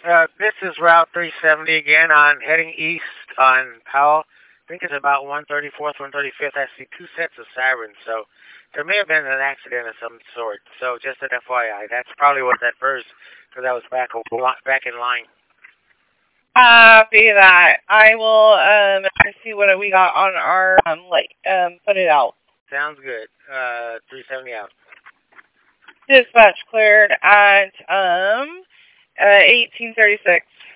This is Route 370 again on heading east on Powell. I think it's about 134th, 135th. I see two sets of sirens, so there may have been an accident of some sort. So just an FYI, that's probably what that first, because I was back in line. Be that. I will see what we got on our put it out. Sounds good. 370 out. Dispatch cleared at 1836.